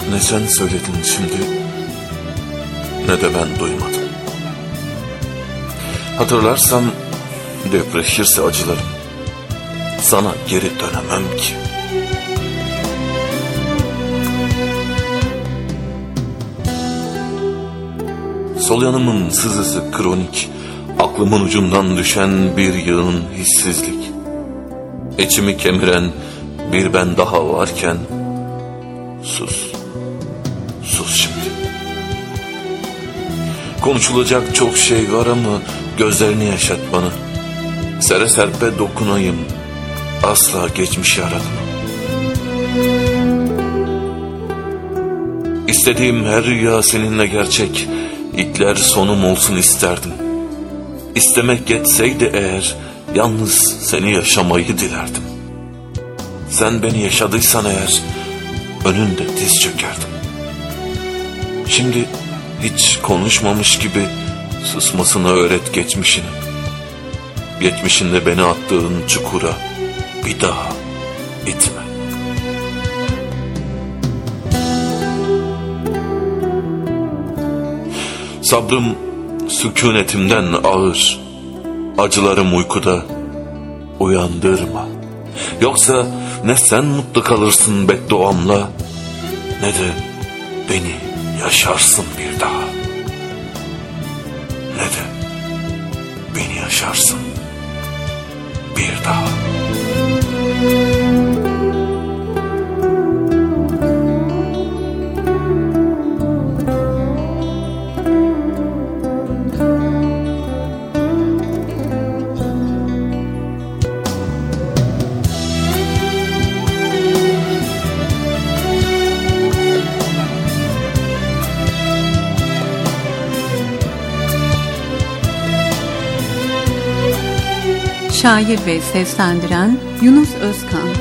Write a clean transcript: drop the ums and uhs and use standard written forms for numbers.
Ne sen söyledin şimdi, ne de ben duymadım. Hatırlarsam depreşirse acılarım, sana geri dönemem ki. Sol yanımın sızısı kronik, aklımın ucundan düşen bir yığın hissizlik. İçimi kemiren bir ben daha varken, sus, sus şimdi. Konuşulacak çok şey var ama gözlerini yaşat bana. Sere serpe dokunayım, asla geçmişi aratma. İstediğim her rüya seninle gerçek, İlkler sonum olsun isterdim. İstemek yetseydi eğer, yalnız seni yaşamayı dilerdim. Sen beni yaşadıysan eğer, önünde diz çökerdim. Şimdi hiç konuşmamış gibi susmasını öğret geçmişine. Geçmişinde beni attığın çukura bir daha itme. Sabrım sükunetimden ağır, acılarım uykuda, uyandırma. Yoksa ne sen mutlu kalırsın bedduamla, ne de beni yaşarsın bir daha. Ne de beni yaşarsın bir daha. Şair ve seslendiren Yunus Özkan.